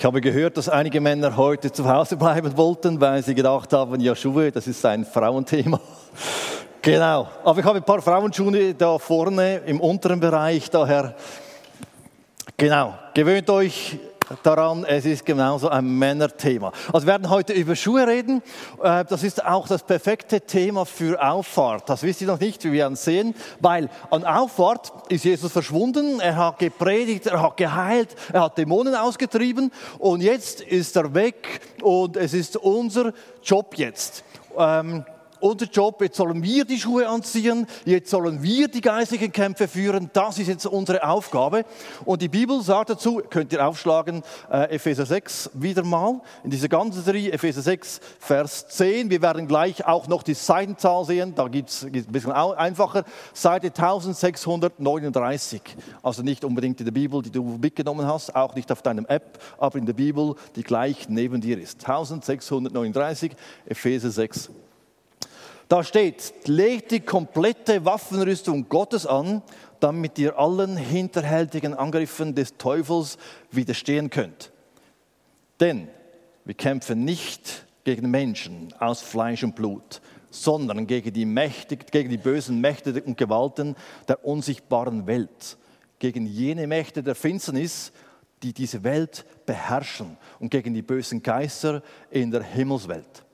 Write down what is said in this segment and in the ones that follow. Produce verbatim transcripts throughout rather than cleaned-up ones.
Ich habe gehört, dass einige Männer heute zu Hause bleiben wollten, weil sie gedacht haben, ja Schuhe, das ist ein Frauenthema. Genau, aber ich habe ein paar Frauenschuhe da vorne im unteren Bereich, daher, genau, gewöhnt euch daran, es ist genauso ein Männerthema. Also wir werden heute über Schuhe reden, das ist auch das perfekte Thema für Auffahrt. Das wisst ihr noch nicht, wie wir werden sehen, weil an Auffahrt ist Jesus verschwunden, er hat gepredigt, er hat geheilt, er hat Dämonen ausgetrieben und jetzt ist er weg und es ist unser Job jetzt. Ähm, Unser Job, jetzt sollen wir die Schuhe anziehen, jetzt sollen wir die geistlichen Kämpfe führen, das ist jetzt unsere Aufgabe. Und die Bibel sagt dazu, könnt ihr aufschlagen, äh, Epheser sechs wieder mal, in dieser ganzen Serie, Epheser sechs, Vers zehn. Wir werden gleich auch noch die Seitenzahl sehen, da gibt es ein bisschen einfacher, Seite eintausendsechshundertneununddreißig. Also nicht unbedingt in der Bibel, die du mitgenommen hast, auch nicht auf deinem App, aber in der Bibel, die gleich neben dir ist. eintausendsechshundertneununddreißig, Epheser sechs. Da steht, legt die komplette Waffenrüstung Gottes an, damit ihr allen hinterhältigen Angriffen des Teufels widerstehen könnt. Denn wir kämpfen nicht gegen Menschen aus Fleisch und Blut, sondern gegen die, Mächtig, gegen die bösen Mächte und Gewalten der unsichtbaren Welt, gegen jene Mächte der Finsternis, die diese Welt beherrschen und gegen die bösen Geister in der Himmelswelt.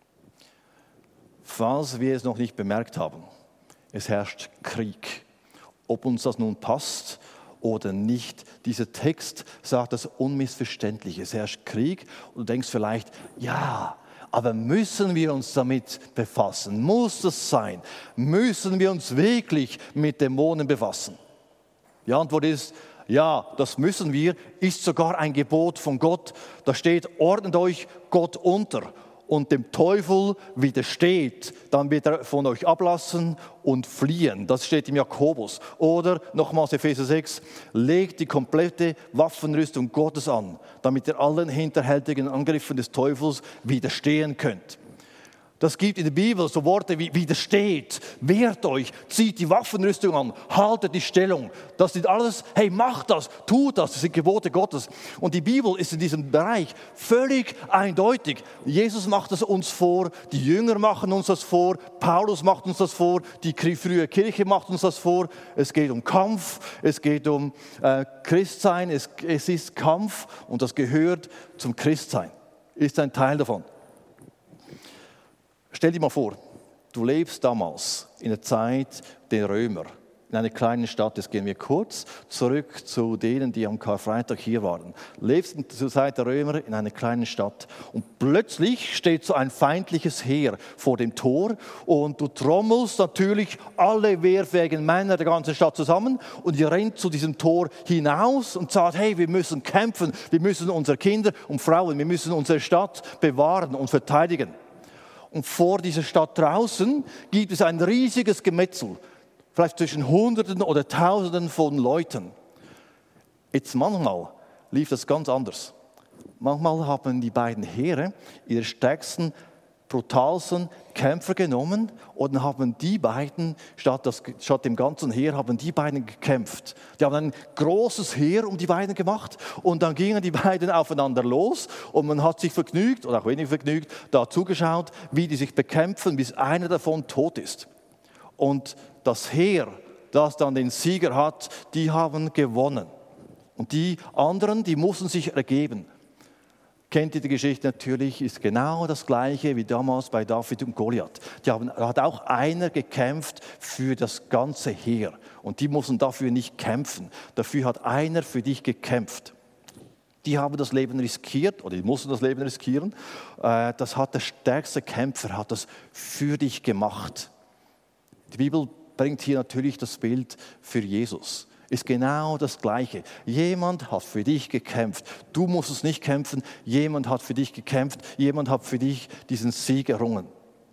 Falls wir es noch nicht bemerkt haben, es herrscht Krieg. Ob uns das nun passt oder nicht, dieser Text sagt das unmissverständlich. Es herrscht Krieg und du denkst vielleicht, ja, aber müssen wir uns damit befassen? Muss das sein? Müssen wir uns wirklich mit Dämonen befassen? Die Antwort ist, ja, das müssen wir, ist sogar ein Gebot von Gott. Da steht, ordnet euch Gott unter. Und dem Teufel widersteht, dann wird er von euch ablassen und fliehen. Das steht im Jakobus. Oder nochmals Epheser sechs, legt die komplette Waffenrüstung Gottes an, damit ihr allen hinterhältigen Angriffen des Teufels widerstehen könnt. Das gibt in der Bibel so Worte wie widersteht, wehrt euch, zieht die Waffenrüstung an, haltet die Stellung. Das sind alles, hey, macht das, tut das, das sind Gebote Gottes. Und die Bibel ist in diesem Bereich völlig eindeutig. Jesus macht es uns vor, die Jünger machen uns das vor, Paulus macht uns das vor, die frühe Kirche macht uns das vor. Es geht um Kampf, es geht um äh, Christsein, es, es ist Kampf und das gehört zum Christsein, ist ein Teil davon. Stell dir mal vor, du lebst damals in der Zeit der Römer, in einer kleinen Stadt. Jetzt gehen wir kurz zurück zu denen, die am Karfreitag hier waren. Du lebst zur Zeit der Römer in einer kleinen Stadt und plötzlich steht so ein feindliches Heer vor dem Tor und du trommelst natürlich alle wehrfähigen Männer der ganzen Stadt zusammen und ihr rennt zu diesem Tor hinaus und sagt, hey, wir müssen kämpfen, wir müssen unsere Kinder und Frauen, wir müssen unsere Stadt bewahren und verteidigen. Und vor dieser Stadt draußen gibt es ein riesiges Gemetzel, vielleicht zwischen Hunderten oder Tausenden von Leuten. Jetzt manchmal lief das ganz anders. Manchmal haben die beiden Heere ihre stärksten, brutalsten Kämpfer genommen und haben die beiden, statt, das, statt dem ganzen Heer, haben die beiden gekämpft. Die haben ein großes Heer um die beiden gemacht und dann gingen die beiden aufeinander los und man hat sich vergnügt, oder auch wenig vergnügt, da zugeschaut, wie die sich bekämpfen, bis einer davon tot ist. Und das Heer, das dann den Sieger hat, die haben gewonnen. Und die anderen, die mussten sich ergeben. Kennt ihr die Geschichte natürlich, ist genau das Gleiche wie damals bei David und Goliath. Die haben, da hat auch einer gekämpft für das ganze Heer. Und die mussten dafür nicht kämpfen. Dafür hat einer für dich gekämpft. Die haben das Leben riskiert, oder die mussten das Leben riskieren. Das hat der stärkste Kämpfer, hat das für dich gemacht. Die Bibel bringt hier natürlich das Bild für Jesus. Ist genau das Gleiche. Jemand hat für dich gekämpft. Du musst es nicht kämpfen. Jemand hat für dich gekämpft. Jemand hat für dich diesen Sieg errungen.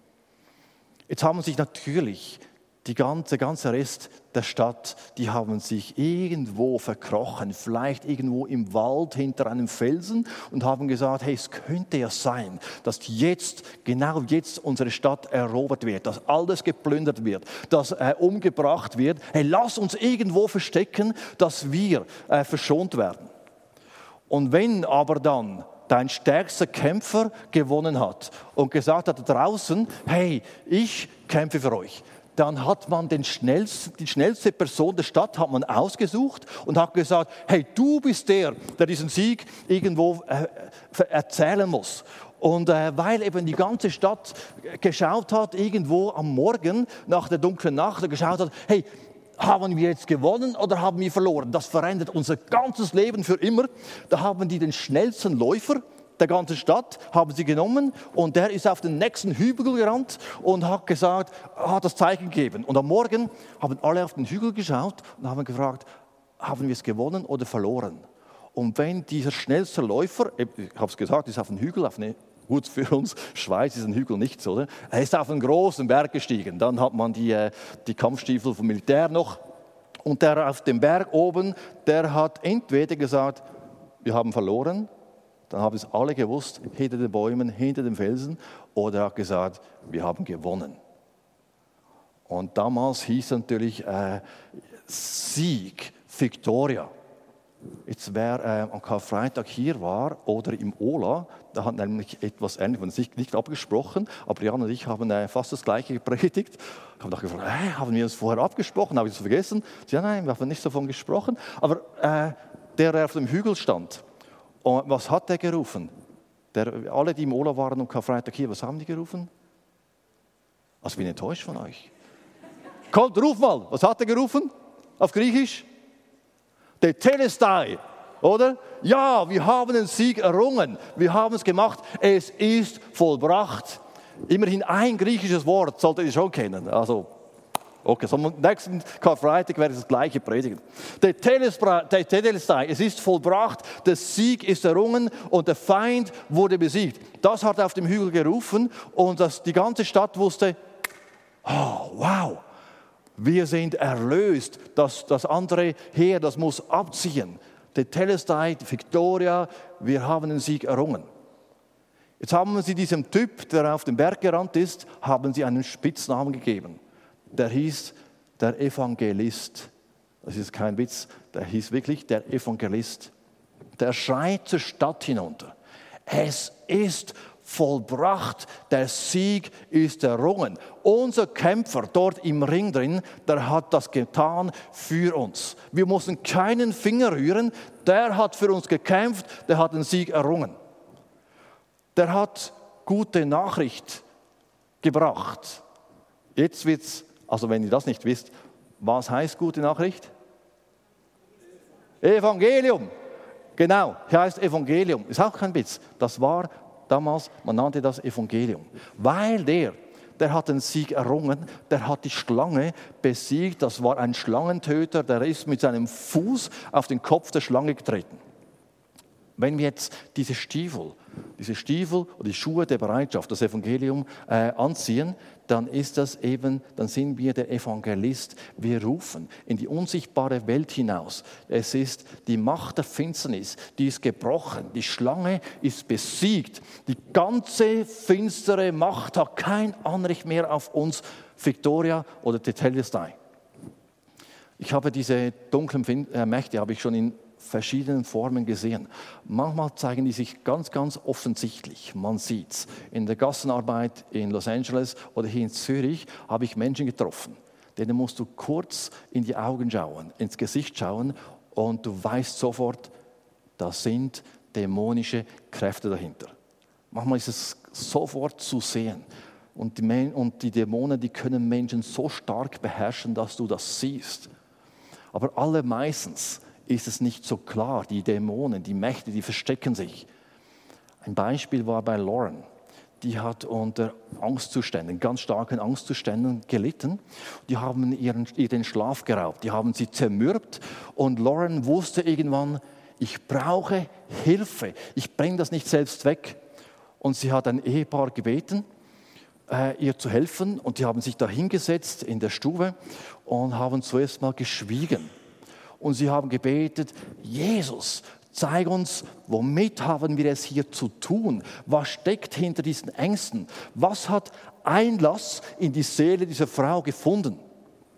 Jetzt haben sich natürlich die ganze, der ganze Rest der Stadt, die haben sich irgendwo verkrochen, vielleicht irgendwo im Wald hinter einem Felsen und haben gesagt, hey, es könnte ja sein, dass jetzt, genau jetzt unsere Stadt erobert wird, dass alles geplündert wird, dass äh, umgebracht wird. Hey, lass uns irgendwo verstecken, dass wir äh, verschont werden. Und wenn aber dann dein stärkster Kämpfer gewonnen hat und gesagt hat draußen, hey, ich kämpfe für euch, dann hat man den schnellsten, die schnellste Person der Stadt hat man ausgesucht und hat gesagt, hey, du bist der, der diesen Sieg irgendwo äh, erzählen muss. Und äh, weil eben die ganze Stadt geschaut hat, irgendwo am Morgen nach der dunklen Nacht, geschaut hat, hey, haben wir jetzt gewonnen oder haben wir verloren? Das verändert unser ganzes Leben für immer. Da haben die den schnellsten Läufer der ganzen Stadt, haben sie genommen und der ist auf den nächsten Hügel gerannt und hat gesagt, hat das Zeichen gegeben. Und am Morgen haben alle auf den Hügel geschaut und haben gefragt, haben wir es gewonnen oder verloren? Und wenn dieser schnellste Läufer, ich habe es gesagt, ist auf den Hügel, auf eine gut, für uns, Schweiz ist ein Hügel nichts, oder? Er ist auf einen großen Berg gestiegen. Dann hat man die, die Kampfstiefel vom Militär noch. Und der auf dem Berg oben, der hat entweder gesagt, wir haben verloren, dann haben es alle gewusst, hinter den Bäumen, hinter den Felsen, oder er hat gesagt, wir haben gewonnen. Und damals hieß natürlich äh, Sieg, Victoria. Jetzt, wer äh, am Karfreitag hier war oder im Ola, da hat nämlich etwas Ähnliches, nicht, nicht abgesprochen, aber Jan und ich haben äh, fast das Gleiche gepredigt. Ich habe gefragt, hey, haben wir uns vorher abgesprochen, habe ich das vergessen? Sie, ja, nein, wir haben nicht davon gesprochen. Aber äh, der, der auf dem Hügel stand, und was hat er gerufen? Der, alle, die im Ola waren am Karfreitag hier, was haben die gerufen? Also ich bin enttäuscht von euch. Kommt, ruf mal, was hat er gerufen? Auf Griechisch? Tetelestai, oder? Ja, wir haben den Sieg errungen, wir haben es gemacht, es ist vollbracht. Immerhin ein griechisches Wort solltet ihr schon kennen. Also, okay, so am nächsten Karfreitag werde ich das gleiche predigen. Tetelestai, es ist vollbracht, der Sieg ist errungen und der Feind wurde besiegt. Das hat er auf dem Hügel gerufen und das, die ganze Stadt wusste, oh, wow. Wir sind erlöst, das, das andere Heer, das muss abziehen. Tetelestai, Victoria, wir haben den Sieg errungen. Jetzt haben sie diesem Typ, der auf den Berg gerannt ist, haben sie einen Spitznamen gegeben. Der hieß der Evangelist. Das ist kein Witz, der hieß wirklich der Evangelist. Der schreit zur Stadt hinunter. Es ist vollbracht, der Sieg ist errungen. Unser Kämpfer dort im Ring drin, der hat das getan für uns. Wir mussten keinen Finger rühren, der hat für uns gekämpft, der hat den Sieg errungen. Der hat gute Nachricht gebracht. Jetzt wird's, also wenn ihr das nicht wisst, was heißt gute Nachricht? Evangelium. Genau, heißt Evangelium. Ist auch kein Witz. Das war damals, man nannte das Evangelium. Weil der, der hat den Sieg errungen, der hat die Schlange besiegt. Das war ein Schlangentöter, der ist mit seinem Fuß auf den Kopf der Schlange getreten. Wenn wir jetzt diese Stiefel, diese Stiefel oder die Schuhe der Bereitschaft, das Evangelium äh, anziehen, dann ist das eben, dann sind wir der Evangelist. Wir rufen in die unsichtbare Welt hinaus. Es ist die Macht der Finsternis, die ist gebrochen. Die Schlange ist besiegt. Die ganze finstere Macht hat kein Anrecht mehr auf uns, Victoria oder Tetelestai. Ich habe diese dunklen Mächte, habe ich schon in verschiedenen Formen gesehen. Manchmal zeigen die sich ganz, ganz offensichtlich. Man sieht es. In der Gassenarbeit in Los Angeles oder hier in Zürich habe ich Menschen getroffen. Denen musst du kurz in die Augen schauen, ins Gesicht schauen und du weißt sofort, da sind dämonische Kräfte dahinter. Manchmal ist es sofort zu sehen. Und die, Men- und die Dämonen, die können Menschen so stark beherrschen, dass du das siehst. Aber allermeistens ist es nicht so klar. Die Dämonen, die Mächte, die verstecken sich. Ein Beispiel war bei Lauren. Die hat unter Angstzuständen, ganz starken Angstzuständen gelitten. Die haben ihren, ihren Schlaf geraubt, die haben sie zermürbt. Und Lauren wusste irgendwann, ich brauche Hilfe. Ich bringe das nicht selbst weg. Und sie hat ein Ehepaar gebeten, äh, ihr zu helfen. Und die haben sich da hingesetzt in der Stube und haben zuerst mal geschwiegen. Und sie haben gebetet, Jesus, zeig uns, womit haben wir es hier zu tun? Was steckt hinter diesen Ängsten? Was hat Einlass in die Seele dieser Frau gefunden?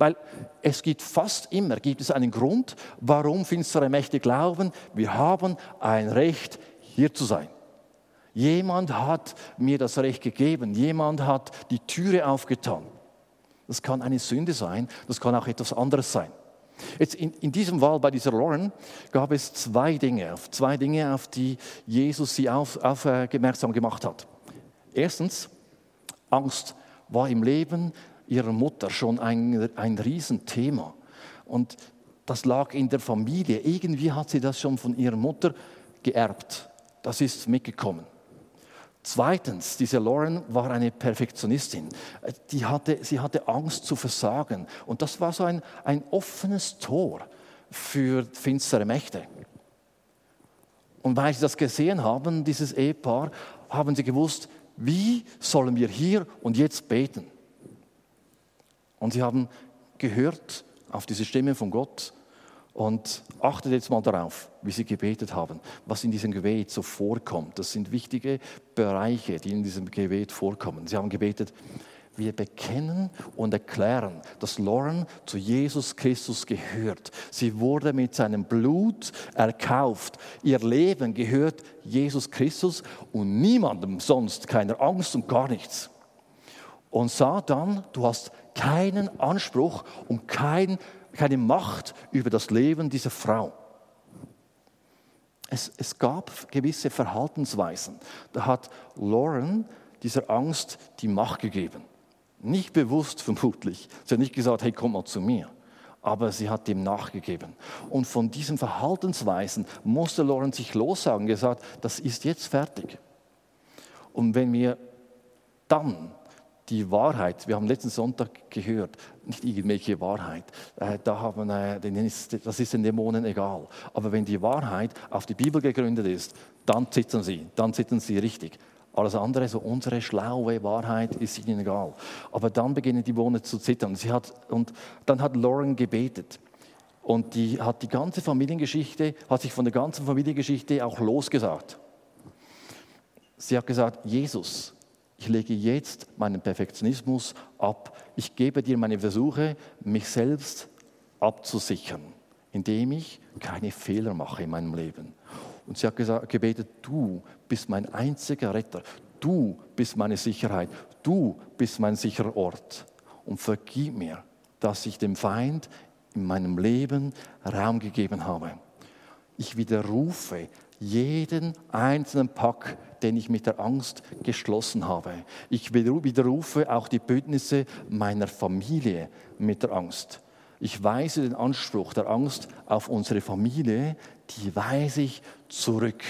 Weil es gibt fast immer gibt es einen Grund, warum finstere Mächte glauben, wir haben ein Recht, hier zu sein. Jemand hat mir das Recht gegeben, jemand hat die Türe aufgetan. Das kann eine Sünde sein, das kann auch etwas anderes sein. Jetzt in, in diesem Fall bei dieser Lauren gab es zwei Dinge, zwei Dinge, auf die Jesus sie auf, aufmerksam gemacht hat. Erstens, Angst war im Leben ihrer Mutter schon ein, ein Riesenthema. Und das lag in der Familie. Irgendwie hat sie das schon von ihrer Mutter geerbt. Das ist mitgekommen. Zweitens, diese Lauren war eine Perfektionistin. Die hatte, sie hatte Angst zu versagen. Und das war so ein, ein offenes Tor für finstere Mächte. Und weil sie das gesehen haben, dieses Ehepaar, haben sie gewusst, wie sollen wir hier und jetzt beten? Und sie haben gehört auf diese Stimme von Gott und achtet jetzt mal darauf, wie sie gebetet haben, was in diesem Gebet so vorkommt. Das sind wichtige Bereiche, die in diesem Gebet vorkommen. Sie haben gebetet, wir bekennen und erklären, dass Lauren zu Jesus Christus gehört. Sie wurde mit seinem Blut erkauft. Ihr Leben gehört Jesus Christus und niemandem sonst, keiner Angst und gar nichts. Und Satan, du hast keinen Anspruch und kein, keine Macht über das Leben dieser Frau. Es, es gab gewisse Verhaltensweisen. Da hat Lauren dieser Angst die Macht gegeben. Nicht bewusst vermutlich. Sie hat nicht gesagt, hey, komm mal zu mir. Aber sie hat dem nachgegeben. Und von diesen Verhaltensweisen musste Lauren sich lossagen, gesagt, das ist jetzt fertig. Und wenn wir dann die Wahrheit, wir haben letzten Sonntag gehört, nicht irgendwelche Wahrheit, äh, da haben, äh, das ist den Dämonen egal. Aber wenn die Wahrheit auf die Bibel gegründet ist, dann zittern sie, dann zittern sie richtig. Alles andere, so unsere schlaue Wahrheit, ist ihnen egal. Aber dann beginnen die Dämonen zu zittern. Sie hat, und dann hat Lauren gebetet. Und die hat die ganze Familiengeschichte, hat sich von der ganzen Familiengeschichte auch losgesagt. Sie hat gesagt, Jesus, ich lege jetzt meinen Perfektionismus ab. Ich gebe dir meine Versuche, mich selbst abzusichern, indem ich keine Fehler mache in meinem Leben. Und sie hat gesagt, gebetet, du bist mein einziger Retter. Du bist meine Sicherheit. Du bist mein sicherer Ort. Und vergib mir, dass ich dem Feind in meinem Leben Raum gegeben habe. Ich widerrufe jeden einzelnen Pakt, den ich mit der Angst geschlossen habe. Ich widerrufe auch die Bündnisse meiner Familie mit der Angst. Ich weise den Anspruch der Angst auf unsere Familie, die weise ich zurück.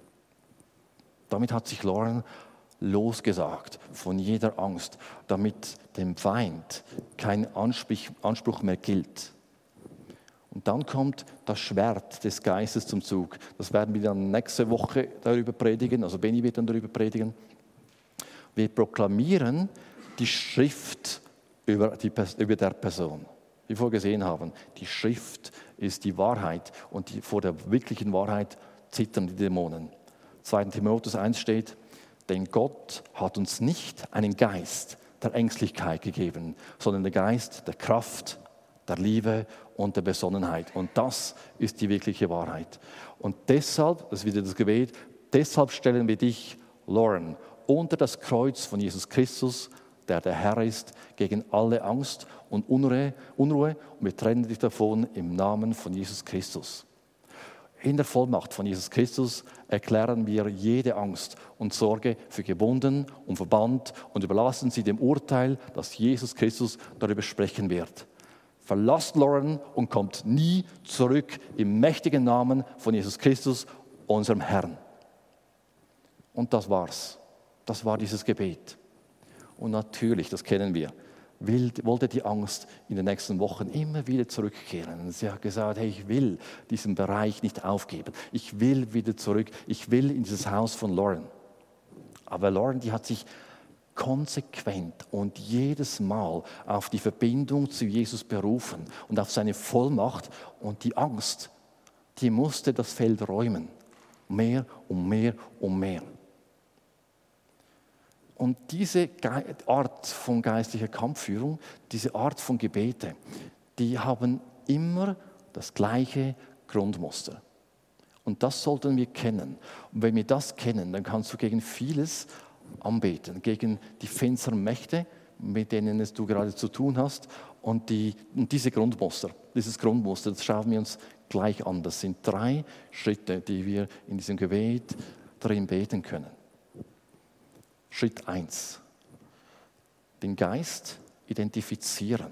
Damit hat sich Lauren losgesagt von jeder Angst, damit dem Feind kein Anspruch mehr gilt. Und dann kommt das Schwert des Geistes zum Zug. Das werden wir dann nächste Woche darüber predigen, also Benny wird dann darüber predigen. Wir proklamieren die Schrift über, die, über der Person. Wie wir vorher gesehen haben, die Schrift ist die Wahrheit und die, vor der wirklichen Wahrheit zittern die Dämonen. zweiter Timotheus eins steht, denn Gott hat uns nicht einen Geist der Ängstlichkeit gegeben, sondern den Geist der Kraft, der Liebe und der Besonnenheit. Und das ist die wirkliche Wahrheit. Und deshalb, das ist wieder das Gebet, deshalb stellen wir dich, Lauren, unter das Kreuz von Jesus Christus, der der Herr ist, gegen alle Angst und Unruhe, Unruhe und wir trennen dich davon im Namen von Jesus Christus. In der Vollmacht von Jesus Christus erklären wir jede Angst und Sorge für gebunden und verbannt und überlassen sie dem Urteil, dass Jesus Christus darüber sprechen wird. Verlasst Lauren und kommt nie zurück im mächtigen Namen von Jesus Christus, unserem Herrn. Und das war's. Das war dieses Gebet. Und natürlich, das kennen wir, will, wollte die Angst in den nächsten Wochen immer wieder zurückkehren. Und sie hat gesagt, hey, ich will diesen Bereich nicht aufgeben. Ich will wieder zurück. Ich will in dieses Haus von Lauren. Aber Lauren, die hat sich konsequent und jedes Mal auf die Verbindung zu Jesus berufen und auf seine Vollmacht. Und die Angst, die musste das Feld räumen. Mehr und mehr und mehr. Und diese Art von geistlicher Kampfführung, diese Art von Gebete, die haben immer das gleiche Grundmuster. Und das sollten wir kennen. Und wenn wir das kennen, dann kannst du gegen vieles anbeten, gegen die finsteren Mächte, mit denen es du gerade zu tun hast. Und, die, und diese Grundmuster, dieses Grundmuster, das schauen wir uns gleich an. Das sind drei Schritte, die wir in diesem Gebet drin beten können. Schritt eins. Den Geist identifizieren.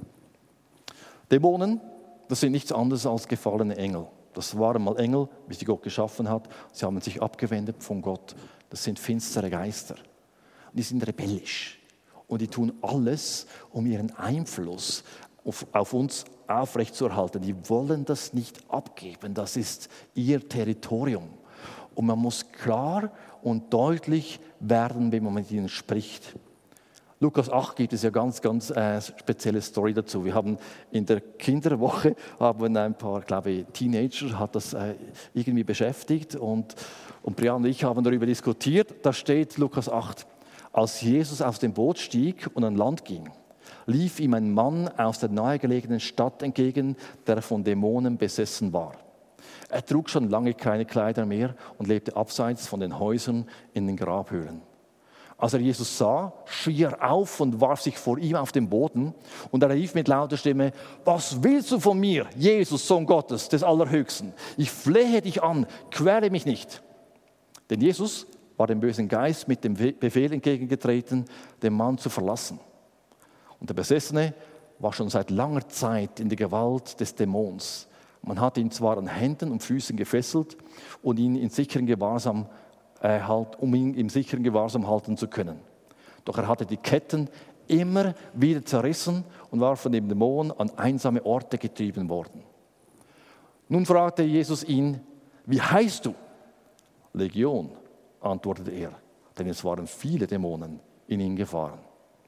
Dämonen, das sind nichts anderes als gefallene Engel. Das waren mal Engel, wie sie Gott geschaffen hat. Sie haben sich abgewendet von Gott. Das sind finstere Geister. Und die sind rebellisch. Und die tun alles, um ihren Einfluss auf, auf uns aufrechtzuerhalten. Die wollen das nicht abgeben. Das ist ihr Territorium. Und man muss klar und deutlich werden, wenn man mit ihnen spricht. Lukas acht gibt es ja ganz, ganz äh, spezielle Story dazu. Wir haben in der Kinderwoche haben ein paar, glaube ich, Teenager hat das äh, irgendwie beschäftigt und, und Brian und ich haben darüber diskutiert. Da steht Lukas acht: Als Jesus aus dem Boot stieg und an Land ging, lief ihm ein Mann aus der nahegelegenen Stadt entgegen, der von Dämonen besessen war. Er trug schon lange keine Kleider mehr und lebte abseits von den Häusern in den Grabhöhlen. Als er Jesus sah, schrie er auf und warf sich vor ihm auf den Boden. Und er rief mit lauter Stimme: Was willst du von mir, Jesus, Sohn Gottes, des Allerhöchsten? Ich flehe dich an, quäle mich nicht. Denn Jesus war dem bösen Geist mit dem Befehl entgegengetreten, den Mann zu verlassen. Und der Besessene war schon seit langer Zeit in der Gewalt des Dämons. Man hat ihn zwar an Händen und Füßen gefesselt und ihn in sicheren Gewahrsam, äh, halt, um ihn im sicheren Gewahrsam halten zu können. Doch er hatte die Ketten immer wieder zerrissen und war von dem Dämon an einsame Orte getrieben worden. Nun fragte Jesus ihn: Wie heißt du? Legion, antwortete er, denn es waren viele Dämonen in ihn gefahren.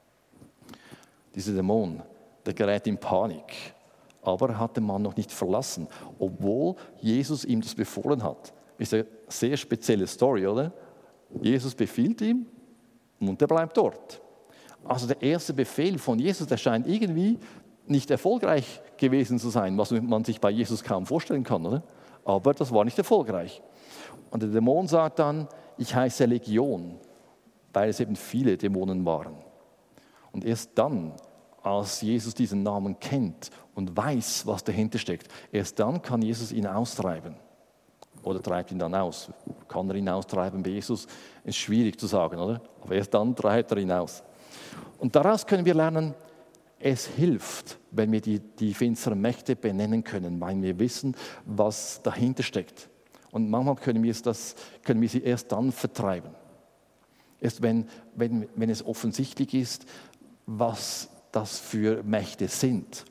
Dieser Dämon, der gerät in Panik. Aber er hat den Mann noch nicht verlassen, obwohl Jesus ihm das befohlen hat. Ist eine sehr spezielle Story, oder? Jesus befiehlt ihm und er bleibt dort. Also der erste Befehl von Jesus, der scheint irgendwie nicht erfolgreich gewesen zu sein, was man sich bei Jesus kaum vorstellen kann, oder? Aber das war nicht erfolgreich. Und der Dämon sagt dann: Ich heiße Legion, weil es eben viele Dämonen waren. Und erst dann, als Jesus diesen Namen kennt und weiß, was dahinter steckt, erst dann kann Jesus ihn austreiben. Oder treibt ihn dann aus. Kann er ihn austreiben bei Jesus? Ist schwierig zu sagen, oder? Aber erst dann treibt er ihn aus. Und daraus können wir lernen, es hilft, wenn wir die, die finsteren Mächte benennen können, weil wir wissen, was dahinter steckt. Und manchmal können wir, das, können wir sie erst dann vertreiben. Erst wenn, wenn, wenn es offensichtlich ist, was das für Mächte sind.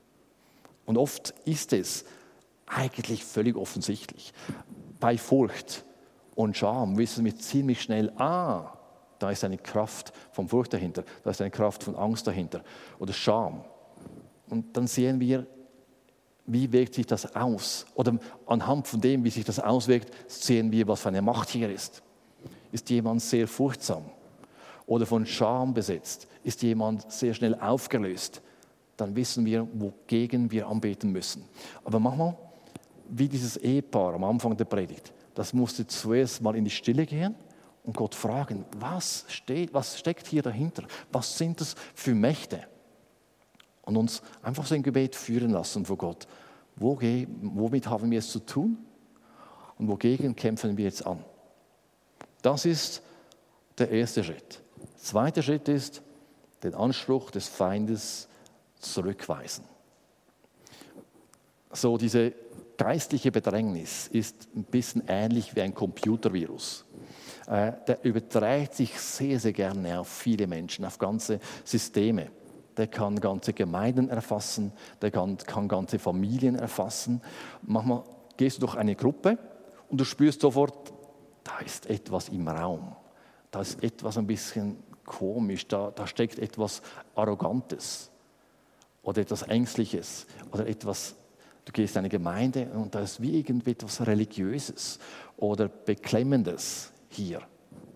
Und oft ist es eigentlich völlig offensichtlich. Bei Furcht und Scham wissen wir ziemlich schnell, ah, da ist eine Kraft von Furcht dahinter, da ist eine Kraft von Angst dahinter oder Scham. Und dann sehen wir, wie wirkt sich das aus? Oder anhand von dem, wie sich das auswirkt, sehen wir, was für eine Macht hier ist. Ist jemand sehr furchtsam oder von Scham besetzt? Ist jemand sehr schnell aufgelöst? Dann wissen wir, wogegen wir anbeten müssen. Aber manchmal, wie dieses Ehepaar am Anfang der Predigt, das musste zuerst mal in die Stille gehen und Gott fragen, was steht, was steckt hier dahinter? Was sind das für Mächte? Und uns einfach so ein Gebet führen lassen vor Gott. Womit haben wir es zu tun? Und wogegen kämpfen wir jetzt an? Das ist der erste Schritt. Der zweite Schritt ist, den Anspruch des Feindes zurückweisen. So, diese geistliche Bedrängnis ist ein bisschen ähnlich wie ein Computervirus. Äh, der überträgt sich sehr, sehr gerne auf viele Menschen, auf ganze Systeme. Der kann ganze Gemeinden erfassen, der kann, kann ganze Familien erfassen. Manchmal gehst du durch eine Gruppe und du spürst sofort, da ist etwas im Raum. Da ist etwas ein bisschen komisch, da, da steckt etwas Arrogantes oder etwas Ängstliches oder etwas, du gehst in eine Gemeinde und da ist wie irgendetwas Religiöses oder Beklemmendes hier.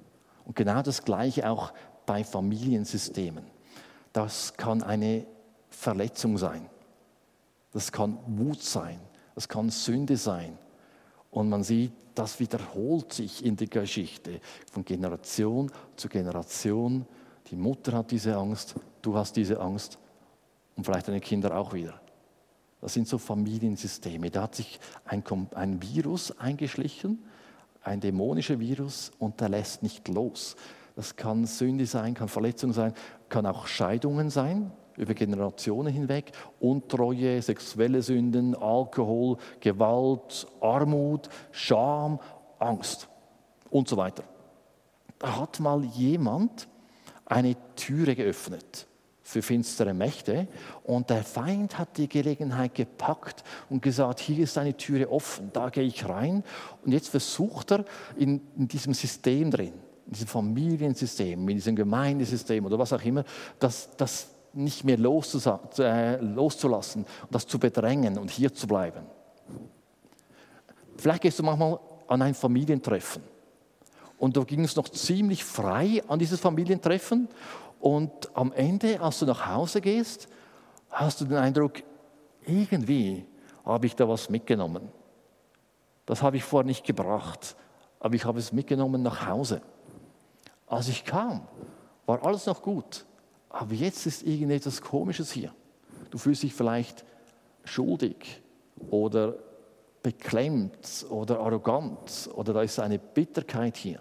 Und genau das Gleiche auch bei Familiensystemen. Das kann eine Verletzung sein. Das kann Wut sein. Das kann Sünde sein. Und man sieht, das wiederholt sich in der Geschichte von Generation zu Generation. Die Mutter hat diese Angst, du hast diese Angst und vielleicht deine Kinder auch wieder. Das sind so Familiensysteme. Da hat sich ein, ein Virus eingeschlichen, ein dämonischer Virus, und der lässt nicht los. Das kann Sünde sein, kann Verletzung sein, kann auch Scheidungen sein, über Generationen hinweg, Untreue, sexuelle Sünden, Alkohol, Gewalt, Armut, Scham, Angst und so weiter. Da hat mal jemand eine Türe geöffnet für finstere Mächte und der Feind hat die Gelegenheit gepackt und gesagt, hier ist eine Türe offen, da gehe ich rein, und jetzt versucht er in, in diesem System drin, in diesem Familiensystem, in diesem Gemeindesystem oder was auch immer, das, das nicht mehr loszulassen und das zu bedrängen und hier zu bleiben. Vielleicht gehst du manchmal an ein Familientreffen und du gingst noch ziemlich frei an dieses Familientreffen und am Ende, als du nach Hause gehst, hast du den Eindruck, irgendwie habe ich da was mitgenommen. Das habe ich vorher nicht gebracht, aber ich habe es mitgenommen nach Hause. Als ich kam, war alles noch gut. Aber jetzt ist irgendetwas Komisches hier. Du fühlst dich vielleicht schuldig oder beklemmt oder arrogant oder da ist eine Bitterkeit hier.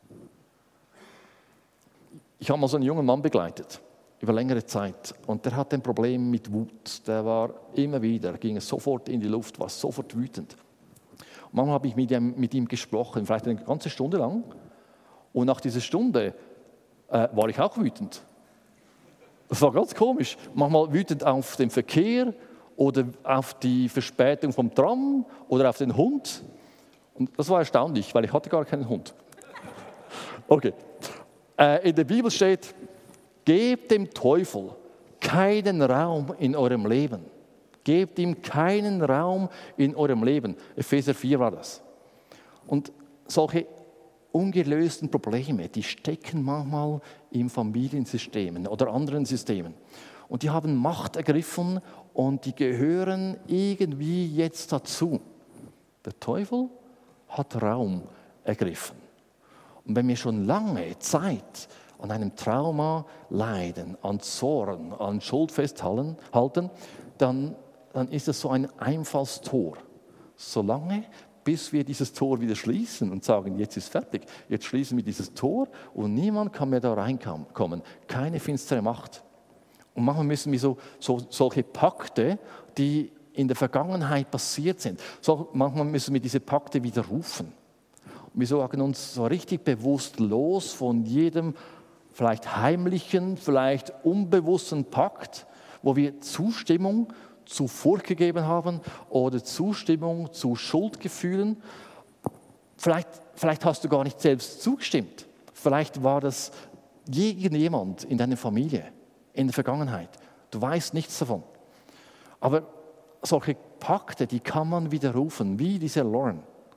Ich habe mal so einen jungen Mann begleitet, über längere Zeit, und der hatte ein Problem mit Wut. Der war immer wieder, ging sofort in die Luft, war sofort wütend. Und manchmal habe ich mit ihm, mit ihm gesprochen, vielleicht eine ganze Stunde lang, und nach dieser Stunde äh, war ich auch wütend. Das war ganz komisch. Manchmal wütend auf den Verkehr oder auf die Verspätung vom Tram oder auf den Hund. Und das war erstaunlich, weil ich hatte gar keinen Hund. Okay. Äh, in der Bibel steht, gebt dem Teufel keinen Raum in eurem Leben. Gebt ihm keinen Raum in eurem Leben. Epheser vier war das. Und solche ungelösten Probleme, die stecken manchmal in Familiensystemen oder anderen Systemen. Und die haben Macht ergriffen und die gehören irgendwie jetzt dazu. Der Teufel hat Raum ergriffen. Und wenn wir schon lange Zeit an einem Trauma leiden, an Zorn, an Schuld festhalten, dann, dann ist es so ein Einfallstor. Solange bis wir dieses Tor wieder schließen und sagen, jetzt ist fertig, jetzt schließen wir dieses Tor und niemand kann mehr da reinkommen, keine finstere Macht. Und manchmal müssen wir so, so solche Pakte, die in der Vergangenheit passiert sind, so, manchmal müssen wir diese Pakte widerrufen. Und wir sagen uns so richtig bewusst los von jedem vielleicht heimlichen, vielleicht unbewussten Pakt, wo wir Zustimmung zu Furcht gegeben haben oder Zustimmung zu Schuldgefühlen. Vielleicht, vielleicht hast du gar nicht selbst zugestimmt. Vielleicht war das irgendjemand in deiner Familie, in der Vergangenheit. Du weißt nichts davon. Aber solche Pakte, die kann man widerrufen, wie diese Lauren.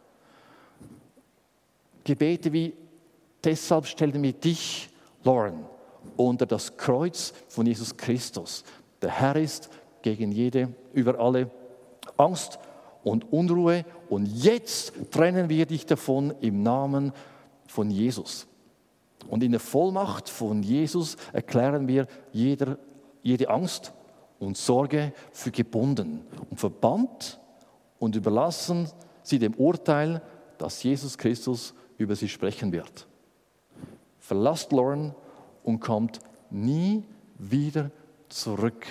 Gebete wie, deshalb stellen wir dich, Lauren, unter das Kreuz von Jesus Christus. Der Herr ist gegen jede, über alle Angst und Unruhe. Und jetzt trennen wir dich davon im Namen von Jesus. Und in der Vollmacht von Jesus erklären wir jeder, jede Angst und Sorge für gebunden und verbannt und überlassen sie dem Urteil, dass Jesus Christus über sie sprechen wird. Verlasst Lauren und kommt nie wieder zurück.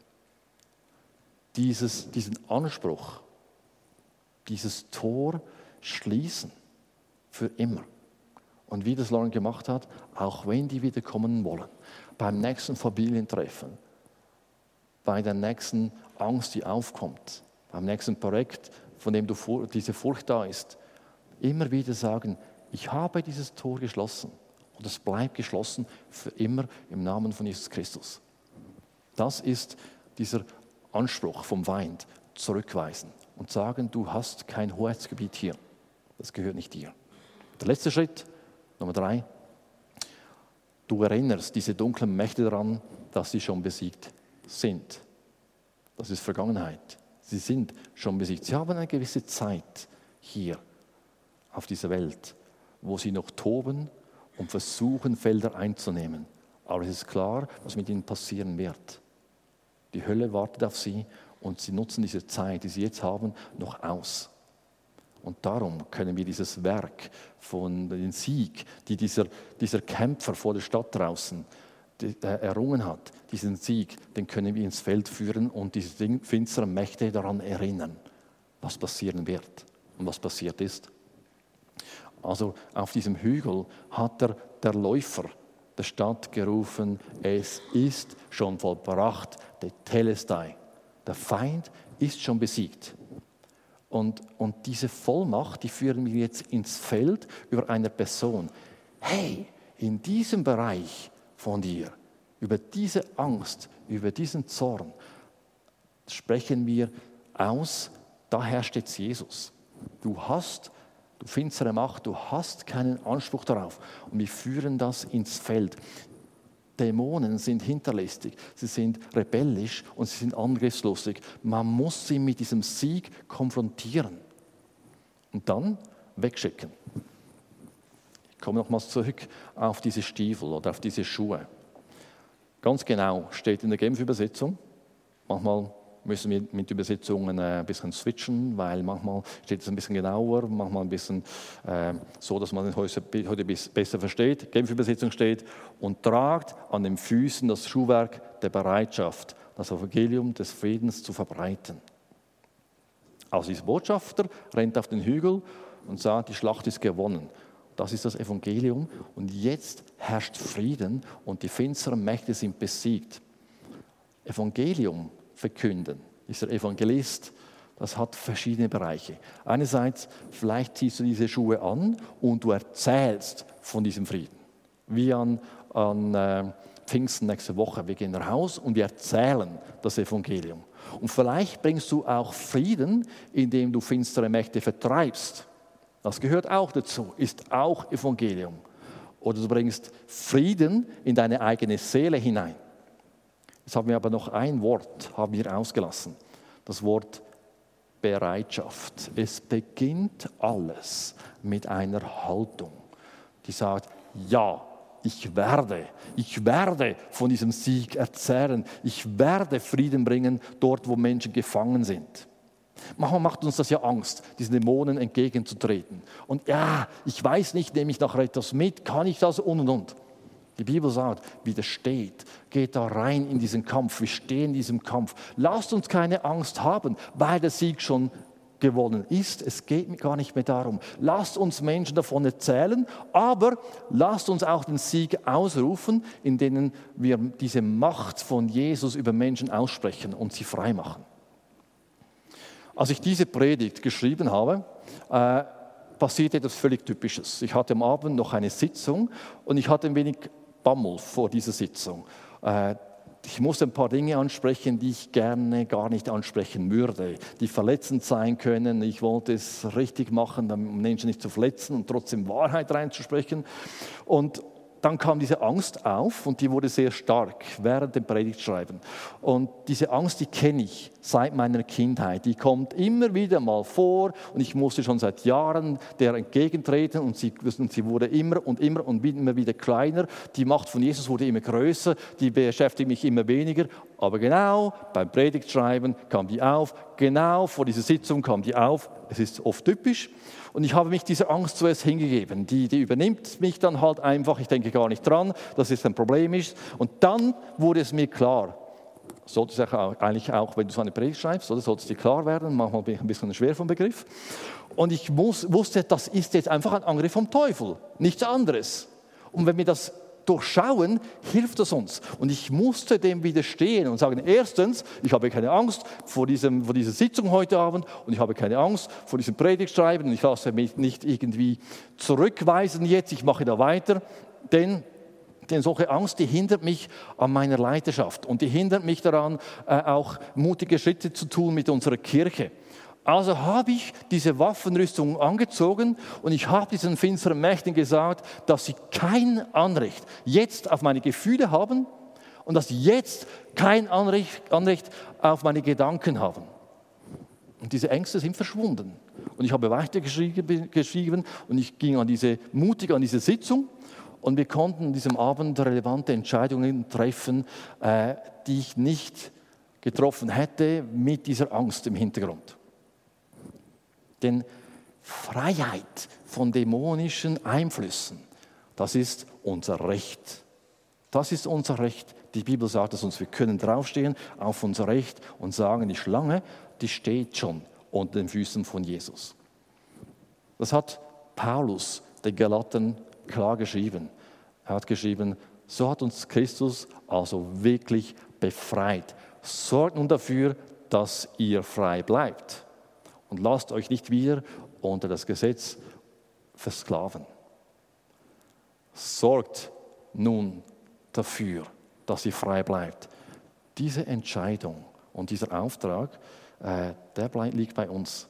Dieses, diesen Anspruch, dieses Tor schließen für immer. Und wie das Lauren gemacht hat, auch wenn die wieder kommen wollen, beim nächsten Familientreffen, bei der nächsten Angst, die aufkommt, beim nächsten Projekt, von dem du diese Furcht da ist, immer wieder sagen, ich habe dieses Tor geschlossen und es bleibt geschlossen für immer im Namen von Jesus Christus. Das ist dieser Anspruch vom Feind, zurückweisen und sagen, du hast kein Hoheitsgebiet hier. Das gehört nicht dir. Der letzte Schritt, Nummer drei, Du erinnerst diese dunklen Mächte daran, dass sie schon besiegt sind. Das ist Vergangenheit. Sie sind schon besiegt. Sie haben eine gewisse Zeit hier auf dieser Welt, wo sie noch toben und versuchen, Felder einzunehmen. Aber es ist klar, was mit ihnen passieren wird. Die Hölle wartet auf sie und sie nutzen diese Zeit, die sie jetzt haben, noch aus. Und darum können wir dieses Werk von dem Sieg, die dieser, dieser Kämpfer vor der Stadt draußen die, äh, errungen hat, diesen Sieg, den können wir ins Feld führen und diese finsteren Mächte daran erinnern, was passieren wird und was passiert ist. Also auf diesem Hügel hat der, der Läufer der Stadt gerufen, es ist schon vollbracht, der Telestai. Der Feind ist schon besiegt. Und, und diese Vollmacht, die führen wir jetzt ins Feld über eine Person. Hey, in diesem Bereich von dir, über diese Angst, über diesen Zorn, sprechen wir aus, da herrscht jetzt Jesus. Du hast, du finstere Macht, du hast keinen Anspruch darauf. Und wir führen das ins Feld. Dämonen sind hinterlistig, sie sind rebellisch und sie sind angriffslustig. Man muss sie mit diesem Sieg konfrontieren und dann wegschicken. Ich komme nochmals zurück auf diese Stiefel oder auf diese Schuhe. Ganz genau steht in der Genf-Übersetzung, manchmal müssen wir mit Übersetzungen ein bisschen switchen, weil manchmal steht es ein bisschen genauer, manchmal ein bisschen äh, so, dass man es heute, heute besser versteht. Genf-Übersetzung steht, und tragt an den Füßen das Schuhwerk der Bereitschaft, das Evangelium des Friedens zu verbreiten. Also dieser Botschafter rennt auf den Hügel und sagt, die Schlacht ist gewonnen. Das ist das Evangelium und jetzt herrscht Frieden und die finsteren Mächte sind besiegt. Evangelium verkünden, dieser Evangelist, das hat verschiedene Bereiche. Einerseits, vielleicht ziehst du diese Schuhe an und du erzählst von diesem Frieden. Wie an, an äh, Pfingsten nächste Woche. Wir gehen nach Hause und wir erzählen das Evangelium. Und vielleicht bringst du auch Frieden, indem du finstere Mächte vertreibst. Das gehört auch dazu, ist auch Evangelium. Oder du bringst Frieden in deine eigene Seele hinein. Jetzt haben wir aber noch ein Wort, haben wir ausgelassen. Das Wort Bereitschaft. Es beginnt alles mit einer Haltung, die sagt, ja, ich werde, ich werde von diesem Sieg erzählen. Ich werde Frieden bringen dort, wo Menschen gefangen sind. Manchmal macht uns das ja Angst, diesen Dämonen entgegenzutreten. Und ja, ich weiß nicht, nehme ich nachher etwas mit, kann ich das und und und. Die Bibel sagt, widersteht, geht da rein in diesen Kampf, wir stehen in diesem Kampf. Lasst uns keine Angst haben, weil der Sieg schon gewonnen ist. Es geht gar nicht mehr darum. Lasst uns Menschen davon erzählen, aber lasst uns auch den Sieg ausrufen, in denen wir diese Macht von Jesus über Menschen aussprechen und sie frei machen. Als ich diese Predigt geschrieben habe, äh, passierte etwas völlig Typisches. Ich hatte am Abend noch eine Sitzung und ich hatte ein wenig Bammel vor dieser Sitzung. Äh, ich musste ein paar Dinge ansprechen, die ich gerne gar nicht ansprechen würde, die verletzend sein können. Ich wollte es richtig machen, um Menschen nicht zu verletzen und trotzdem Wahrheit reinzusprechen. Und dann kam diese Angst auf und die wurde sehr stark während dem Predigtschreiben. Und diese Angst, die kenne ich seit meiner Kindheit. Die kommt immer wieder mal vor und ich musste schon seit Jahren der entgegentreten und sie, und sie wurde immer und immer und immer wieder kleiner. Die Macht von Jesus wurde immer größer, die beschäftigt mich immer weniger. Aber genau beim Predigtschreiben kam die auf, genau vor dieser Sitzung kam die auf. Es ist oft typisch. Und ich habe mich dieser Angst zuerst hingegeben. Die, die übernimmt mich dann halt einfach. Ich denke gar nicht dran, dass es ein Problem ist. Und dann wurde es mir klar, sollte es eigentlich auch, wenn du so eine Predigt schreibst, oder sollte es dir klar werden, manchmal bin ich ein bisschen schwer vom Begriff. Und ich muss, wusste, das ist jetzt einfach ein Angriff vom Teufel, nichts anderes. Und wenn wir das durchschauen, hilft es uns. Und ich musste dem widerstehen und sagen, erstens, ich habe keine Angst vor, diesem, vor dieser Sitzung heute Abend und ich habe keine Angst vor diesem Predigtschreiben und ich lasse mich nicht irgendwie zurückweisen jetzt, ich mache da weiter, denn, denn solche Angst, die hindert mich an meiner Leiterschaft und die hindert mich daran, äh, auch mutige Schritte zu tun mit unserer Kirche. Also habe ich diese Waffenrüstung angezogen und ich habe diesen finsteren Mächten gesagt, dass sie kein Anrecht jetzt auf meine Gefühle haben und dass sie jetzt kein Anrecht, Anrecht auf meine Gedanken haben. Und diese Ängste sind verschwunden. Und ich habe weitergeschrieben und ich ging an diese, mutig an diese Sitzung und wir konnten an diesem Abend relevante Entscheidungen treffen, äh, die ich nicht getroffen hätte mit dieser Angst im Hintergrund. Denn Freiheit von dämonischen Einflüssen, das ist unser Recht. Das ist unser Recht. Die Bibel sagt es uns, wir können draufstehen auf unser Recht und sagen, die Schlange, die steht schon unter den Füßen von Jesus. Das hat Paulus den Galatern klar geschrieben. Er hat geschrieben, so hat uns Christus also wirklich befreit. Sorgt nun dafür, dass ihr frei bleibt. Und lasst euch nicht wieder unter das Gesetz versklaven. Sorgt nun dafür, dass ihr frei bleibt. Diese Entscheidung und dieser Auftrag, äh, der bleibt, liegt bei uns.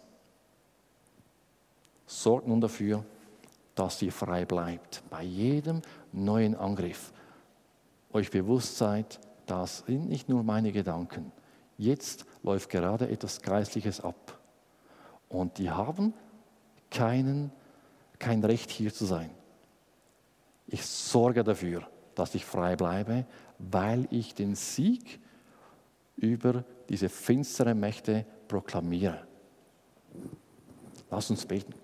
Sorgt nun dafür, dass ihr frei bleibt. Bei jedem neuen Angriff. Euch bewusst seid, das sind nicht nur meine Gedanken. Jetzt läuft gerade etwas Geistliches ab. Und die haben keinen, kein Recht, hier zu sein. Ich sorge dafür, dass ich frei bleibe, weil ich den Sieg über diese finsteren Mächte proklamiere. Lass uns beten.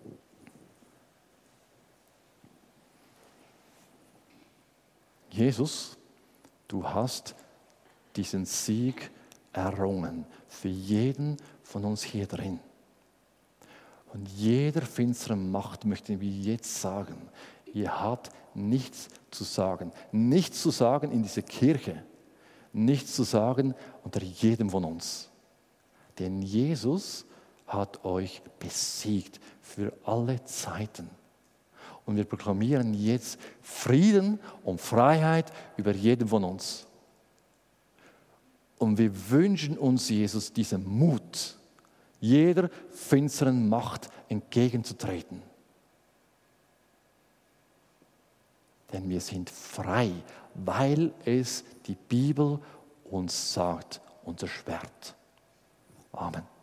Jesus, du hast diesen Sieg errungen für jeden von uns hier drin. Und jeder finsteren Macht möchten wir jetzt sagen, ihr habt nichts zu sagen. Nichts zu sagen in dieser Kirche. Nichts zu sagen unter jedem von uns. Denn Jesus hat euch besiegt für alle Zeiten. Und wir proklamieren jetzt Frieden und Freiheit über jeden von uns. Und wir wünschen uns, Jesus, diesen Mut, jeder finsteren Macht entgegenzutreten. Denn wir sind frei, weil es die Bibel uns sagt, unser Schwert. Amen.